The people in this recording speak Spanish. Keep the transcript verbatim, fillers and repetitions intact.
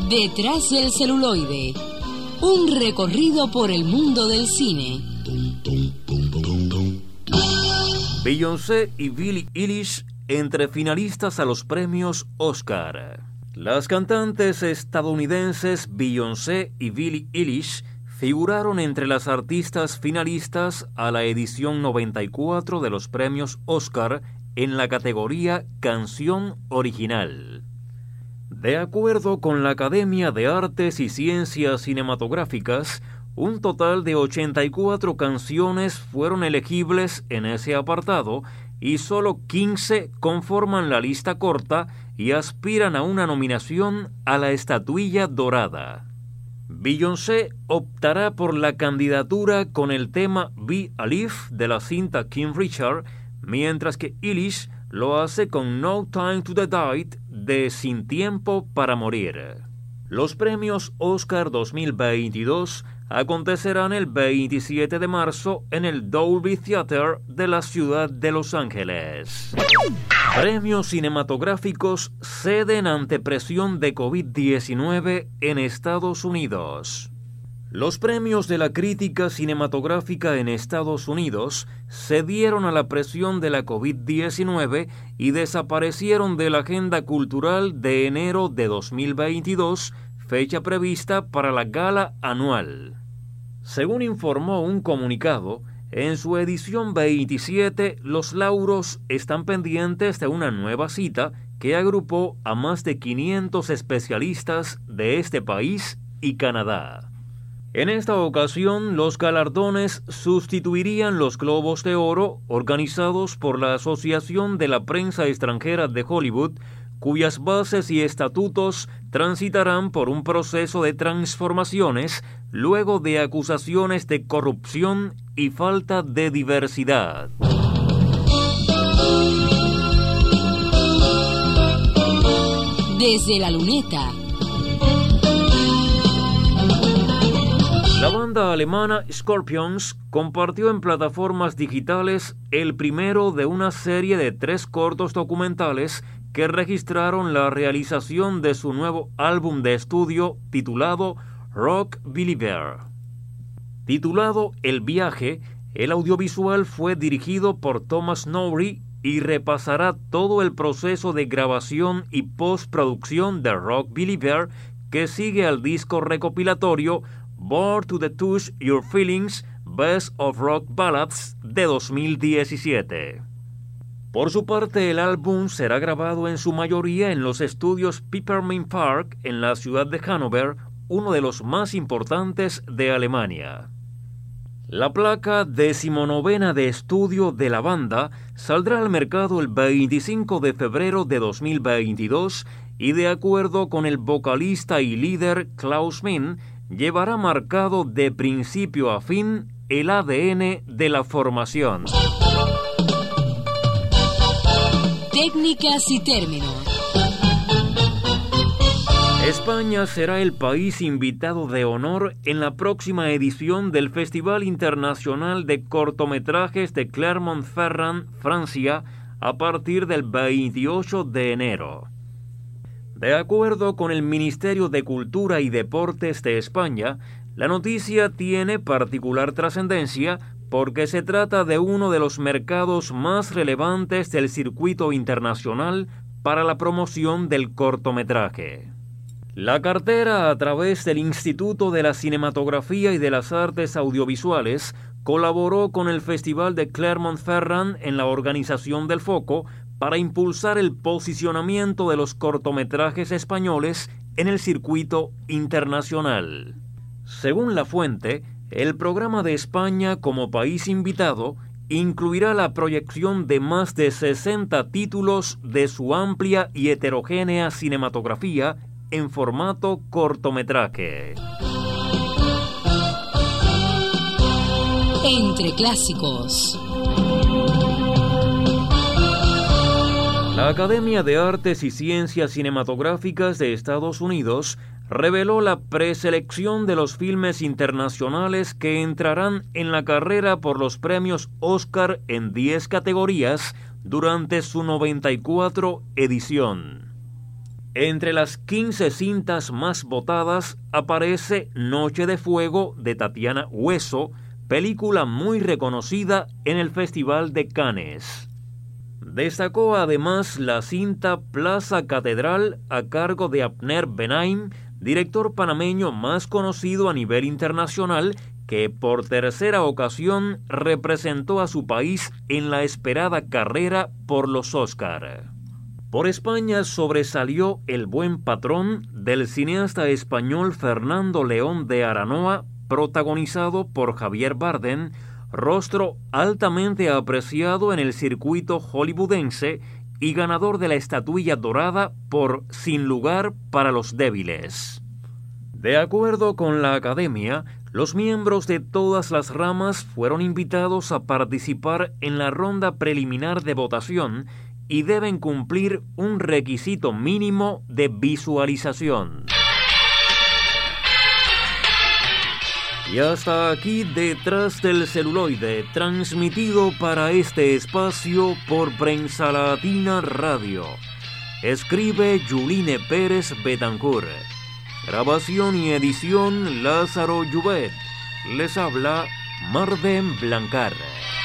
Detrás del celuloide, un recorrido por el mundo del cine. Beyoncé y Billie Eilish entre finalistas a los premios Oscar. Las cantantes estadounidenses Beyoncé y Billie Eilish figuraron entre las artistas finalistas a la edición noventa y cuatro de los premios Oscar en la categoría Canción Original. De acuerdo con la Academia de Artes y Ciencias Cinematográficas, un total de ochenta y cuatro canciones fueron elegibles en ese apartado y solo quince conforman la lista corta y aspiran a una nominación a la estatuilla dorada. Beyoncé optará por la candidatura con el tema Be a Leaf de la cinta King Richard, mientras que Eilish lo hace con No Time to Die de Sin Tiempo para Morir. Los premios Oscar dos mil veintidós acontecerán el veintisiete de marzo en el Dolby Theater de la ciudad de Los Ángeles. Premios cinematográficos ceden ante presión de COVID diecinueve en Estados Unidos. Los premios de la crítica cinematográfica en Estados Unidos cedieron a la presión de la COVID diecinueve y desaparecieron de la agenda cultural de enero de dos mil veintidós, fecha prevista para la gala anual. Según informó un comunicado, en su edición veintisiete, los lauros están pendientes de una nueva cita que agrupó a más de quinientos especialistas de este país y Canadá. En esta ocasión, los galardones sustituirían los Globos de Oro organizados por la Asociación de la Prensa Extranjera de Hollywood, cuyas bases y estatutos transitarán por un proceso de transformaciones luego de acusaciones de corrupción y falta de diversidad. Desde la luneta. La banda alemana Scorpions compartió en plataformas digitales el primero de una serie de tres cortos documentales que registraron la realización de su nuevo álbum de estudio titulado Rock Believer. Titulado El Viaje, el audiovisual fue dirigido por Thomas Nowry y repasará todo el proceso de grabación y postproducción de Rock Believer que sigue al disco recopilatorio Born to the Touch Your Feelings Best of Rock Ballads de dos mil diecisiete. Por su parte, el álbum será grabado en su mayoría en los estudios Peppermint Park en la ciudad de Hannover, uno de los más importantes de Alemania. La placa decimonovena de estudio de la banda saldrá al mercado el veinticinco de febrero de dos mil veintidós y, de acuerdo con el vocalista y líder Klaus Min, llevará marcado de principio a fin el A D N de la formación. Técnicas y términos. España será el país invitado de honor en la próxima edición del Festival Internacional de Cortometrajes de Clermont-Ferrand, Francia, a partir del veintiocho de enero. De acuerdo con el Ministerio de Cultura y Deportes de España, la noticia tiene particular trascendencia porque se trata de uno de los mercados más relevantes del circuito internacional para la promoción del cortometraje. La cartera, a través del Instituto de la Cinematografía y de las Artes Audiovisuales, colaboró con el Festival de Clermont-Ferrand en la organización del Foco para impulsar el posicionamiento de los cortometrajes españoles en el circuito internacional. Según la fuente, el programa de España como país invitado incluirá la proyección de más de sesenta títulos de su amplia y heterogénea cinematografía en formato cortometraje. Entre clásicos. La Academia de Artes y Ciencias Cinematográficas de Estados Unidos reveló la preselección de los filmes internacionales que entrarán en la carrera por los premios Oscar en diez categorías durante su noventa y cuatro edición. Entre las quince cintas más votadas aparece Noche de Fuego de Tatiana Hueso, película muy reconocida en el Festival de Cannes. Destacó además la cinta Plaza Catedral a cargo de Abner Benaim, director panameño más conocido a nivel internacional, que por tercera ocasión representó a su país en la esperada carrera por los Óscar. Por España sobresalió El buen patrón del cineasta español Fernando León de Aranoa, protagonizado por Javier Bardem, rostro altamente apreciado en el circuito hollywoodense y ganador de la estatuilla dorada por Sin lugar para los débiles. De acuerdo con la Academia, los miembros de todas las ramas fueron invitados a participar en la ronda preliminar de votación y deben cumplir un requisito mínimo de visualización. Y hasta aquí Detrás del Celuloide, transmitido para este espacio por Prensa Latina Radio. Escribe Yuline Pérez Betancourt. Grabación y edición Lázaro Llubet. Les habla Marden Blancar.